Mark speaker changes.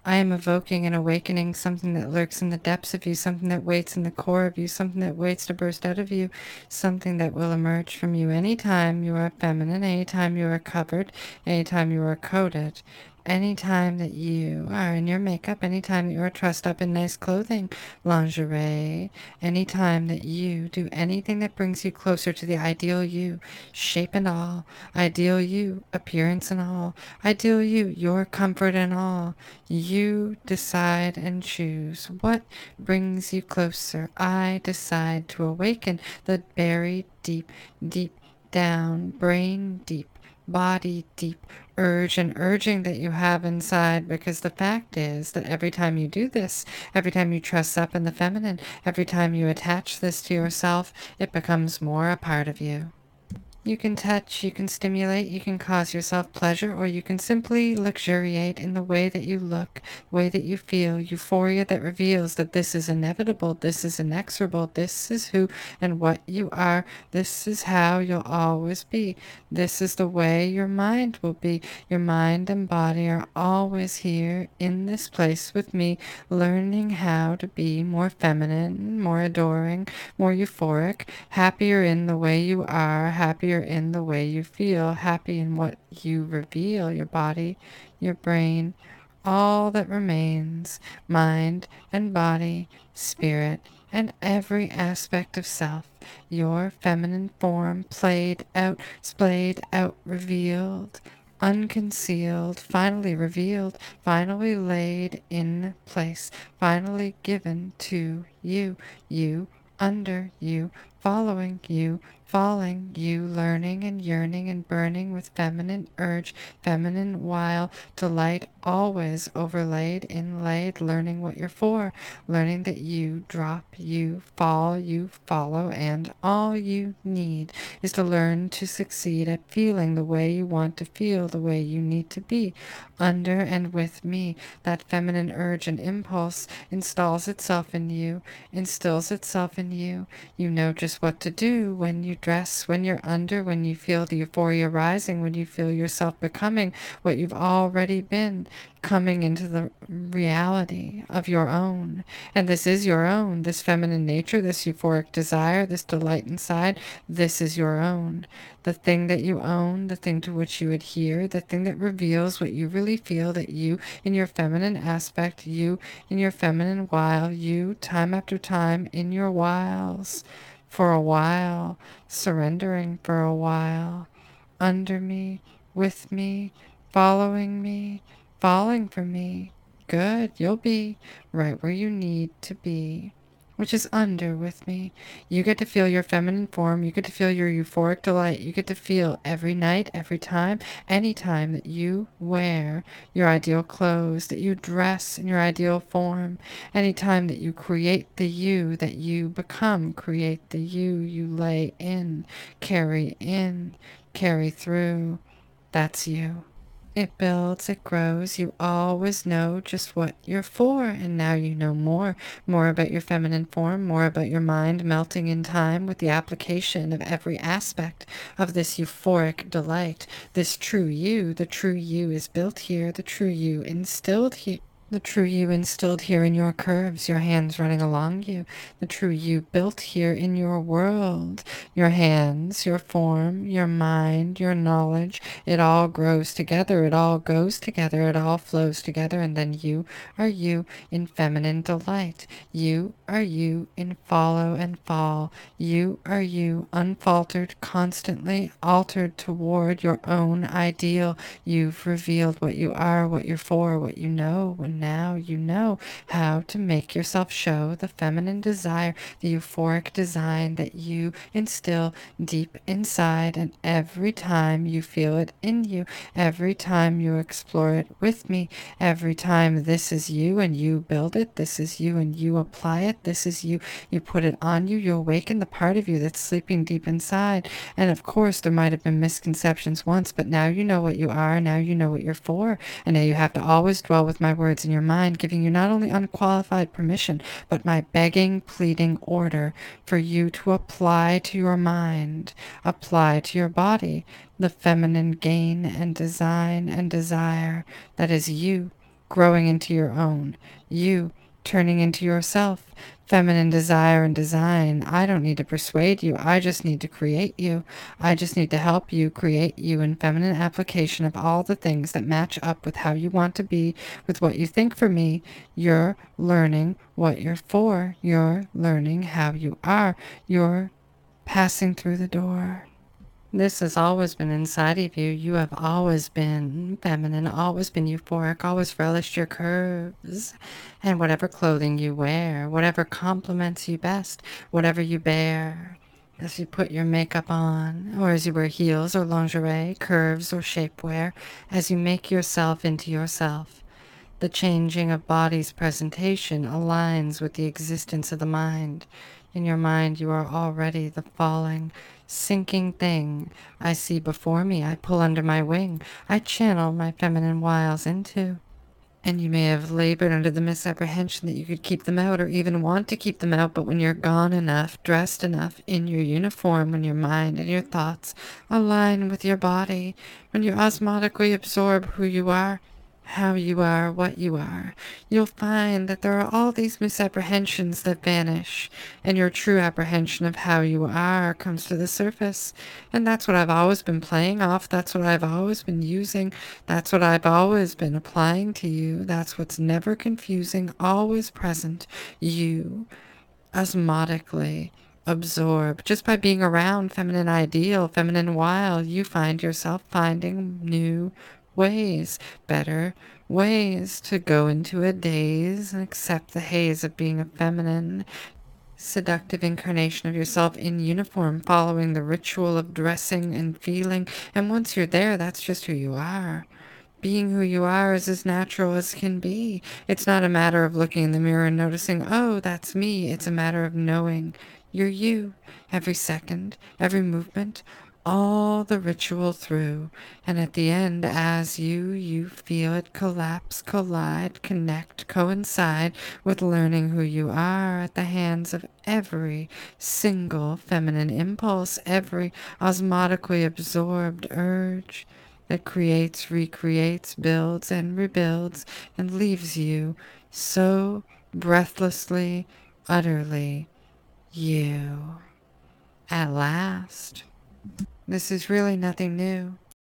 Speaker 1: I am evoking and awakening something that lurks in the depths of you, something that waits in the core of you, something that waits to burst out of you, something that will emerge from you anytime you are feminine, anytime you are covered, anytime you are coated. Anytime that you are in your makeup, anytime that you are trussed up in nice clothing, lingerie, anytime that you do anything that brings you closer to the ideal you, shape and all, ideal you, appearance and all, ideal you, your comfort and all, you decide and choose what brings you closer. I decide to awaken the buried deep, deep down, brain deep, body deep urge and urging that you have inside, because the fact is that every time you do this, every time you dress up in the feminine, every time you attach this to yourself, it becomes more a part of you. You can touch, you can stimulate, you can cause yourself pleasure, or you can simply luxuriate in the way that you look, the way that you feel, euphoria that reveals that this is inevitable, this is inexorable, this is who and what you are, this is how you'll always be, this is the way your mind will be. Your mind and body are always here in this place with me, learning how to be more feminine, more adoring, more euphoric, happier in the way you are, happier in the way you feel, happy in what you reveal, your body, your brain, all that remains, mind and body, spirit, and every aspect of self, your feminine form splayed out, revealed, unconcealed, finally revealed, finally laid in place, finally given to you, you, under you, following you, falling you, learning and yearning and burning with feminine urge, feminine while, delight always overlaid, inlaid, learning what you're for, learning that you drop, you fall, you follow, and all you need is to learn to succeed at feeling the way you want to feel, the way you need to be, under and with me. That feminine urge and impulse installs itself in you, instills itself in you. You know just what to do when you dress, when you're under, when you feel the euphoria rising, when you feel yourself becoming what you've already been, coming into the reality of your own. And this is your own, this feminine nature, this euphoric desire, this delight inside, this is your own. The thing that you own, the thing to which you adhere, the thing that reveals what you really feel, that you in your feminine aspect, you in your feminine while, you time after time in your wiles, for a while, surrendering for a while, under me, with me, following me, falling for me. Good, you'll be right where you need to be, which is under with me. You get to feel your feminine form. You get to feel your euphoric delight. You get to feel every night, every time, any time that you wear your ideal clothes, that you dress in your ideal form, any time that you create the you that you become, create the you lay in, carry through. That's you. It builds, it grows. You always know just what you're for, and now you know more about your feminine form, more about your mind melting in time with the application of every aspect of this euphoric delight. This true you, the true you is built here, the true you instilled here. The true you instilled here in your curves, your hands running along you. The true you built here in your world. Your hands, your form, your mind, your knowledge. It all grows together. It all goes together. It all flows together. And then you are you in feminine delight. You are you in follow and fall. You are you unfaltered, constantly altered toward your own ideal. You've revealed what you are, what you're for, what you know, and now you know how to make yourself show the feminine desire, the euphoric design that you instill deep inside, and every time you feel it in you, every time you explore it with me, every time this is you and you build it, this is you and you apply it, this is you, you put it on you, you awaken the part of you that's sleeping deep inside. And of course, there might have been misconceptions once, but now you know what you are, now you know what you're for, and now you have to always dwell with my words in your mind, giving you not only unqualified permission, but my begging, pleading order for you to apply to your mind, apply to your body, the feminine gain and design and desire that is you, growing into your own. You turning into yourself. Feminine desire and design. I don't need to persuade you. I just need to create you. I just need to help you create you in feminine application of all the things that match up with how you want to be, with what you think for me. You're learning what you're for. You're learning how you are. You're passing through the door. This has always been inside of you. You have always been feminine, always been euphoric, always relished your curves. And whatever clothing you wear, whatever compliments you best, whatever you bear, as you put your makeup on, or as you wear heels or lingerie, curves or shapewear, as you make yourself into yourself. The changing of body's presentation aligns with the existence of the mind. In your mind, you are already the falling, sinking thing I see before me. I pull under my wing. I channel my feminine wiles into. And you may have labored under the misapprehension that you could keep them out or even want to keep them out, but when you're gone enough, dressed enough, in your uniform, when your mind and your thoughts align with your body, when you osmotically absorb who you are, how you are, what you are, you'll find that there are all these misapprehensions that vanish, and your true apprehension of how you are comes to the surface. And that's what I've always been playing off. That's what I've always been using. That's what I've always been applying to you. That's what's never confusing, always present. You, osmotically absorb. Just by being around feminine ideal, feminine wild, you find yourself finding new ways, better ways to go into a daze and accept the haze of being a feminine, seductive incarnation of yourself in uniform, following the ritual of dressing and feeling. And once you're there, that's just who you are. Being who you are is as natural as can be. It's not a matter of looking in the mirror and noticing, oh, that's me. It's a matter of knowing you're you, every second, every movement, all the ritual through. And at the end, as you feel it collapse, collide, connect, coincide with learning who you are at the hands of every single feminine impulse, every osmotically absorbed urge that creates, recreates, builds, and rebuilds, and leaves you so breathlessly, utterly you. At last. This is really nothing new.